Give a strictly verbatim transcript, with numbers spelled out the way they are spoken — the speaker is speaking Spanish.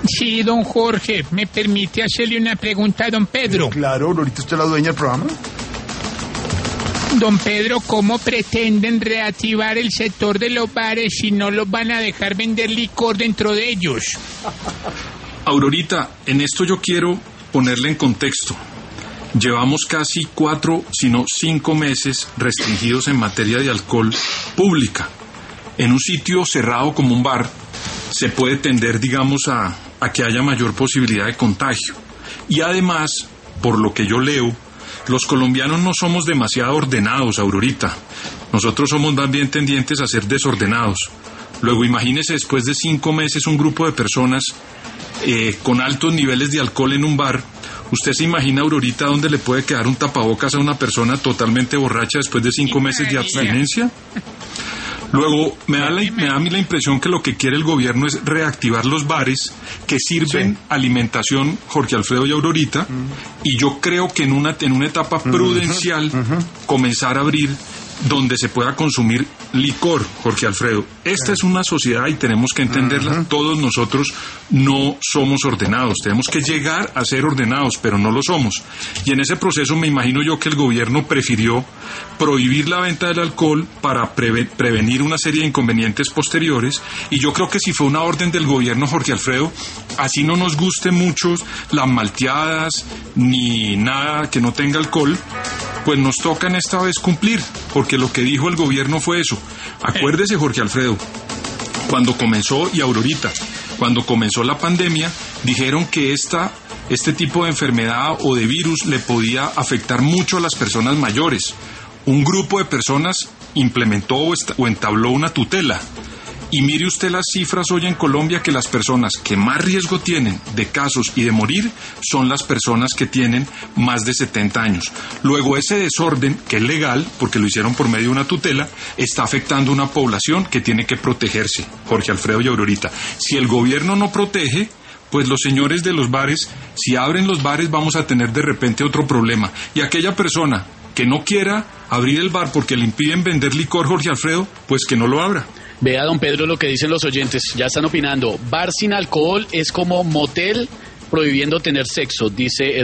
Sí, don Jorge, ¿me permite hacerle una pregunta a don Pedro? Claro, ahorita usted es la dueña del programa. Don Pedro, ¿cómo pretenden reactivar el sector de los bares si no los van a dejar vender licor dentro de ellos? Aurorita, en esto yo quiero ponerle en contexto. Llevamos casi cuatro, sino cinco meses restringidos en materia de alcohol pública. En un sitio cerrado como un bar se puede tender, digamos, a, a que haya mayor posibilidad de contagio. Y además, por lo que yo leo, los colombianos no somos demasiado ordenados, Aurorita. Nosotros somos más bien tendientes a ser desordenados. Luego, imagínese después de cinco meses un grupo de personas eh, con altos niveles de alcohol en un bar. ¿Usted se imagina, Aurorita, dónde le puede quedar un tapabocas a una persona totalmente borracha después de cinco meses de abstinencia? Luego, me da, la, me da a mí la impresión que lo que quiere el gobierno es reactivar los bares que sirven sí. alimentación, Jorge Alfredo y Aurorita, uh-huh. y yo creo que en una, en una etapa prudencial uh-huh. Uh-huh. comenzar a abrir donde se pueda consumir licor, Jorge Alfredo. Esta es una sociedad y tenemos que entenderla. Uh-huh. Todos nosotros no somos ordenados. Tenemos que llegar a ser ordenados, pero no lo somos. Y en ese proceso me imagino yo que el gobierno prefirió prohibir la venta del alcohol para preve- prevenir una serie de inconvenientes posteriores. Y yo creo que si fue una orden del gobierno, Jorge Alfredo, así no nos guste mucho las malteadas ni nada que no tenga alcohol, pues nos toca en esta vez cumplir, porque lo que dijo el gobierno fue eso. Acuérdese, Jorge Alfredo, cuando comenzó, y Aurorita, cuando comenzó la pandemia, dijeron que esta, este tipo de enfermedad o de virus le podía afectar mucho a las personas mayores. Un grupo de personas implementó o, esta, o entabló una tutela. Y mire usted las cifras hoy en Colombia, que las personas que más riesgo tienen de casos y de morir son las personas que tienen más de setenta años. Luego ese desorden, que es legal, porque lo hicieron por medio de una tutela, está afectando a una población que tiene que protegerse, Jorge Alfredo y Aurorita. Si el gobierno no protege, pues los señores de los bares, si abren los bares vamos a tener de repente otro problema. Y aquella persona que no quiera abrir el bar porque le impiden vender licor, Jorge Alfredo, pues que no lo abra. Vea, don Pedro, lo que dicen los oyentes, ya están opinando. Bar sin alcohol es como motel prohibiendo tener sexo, dice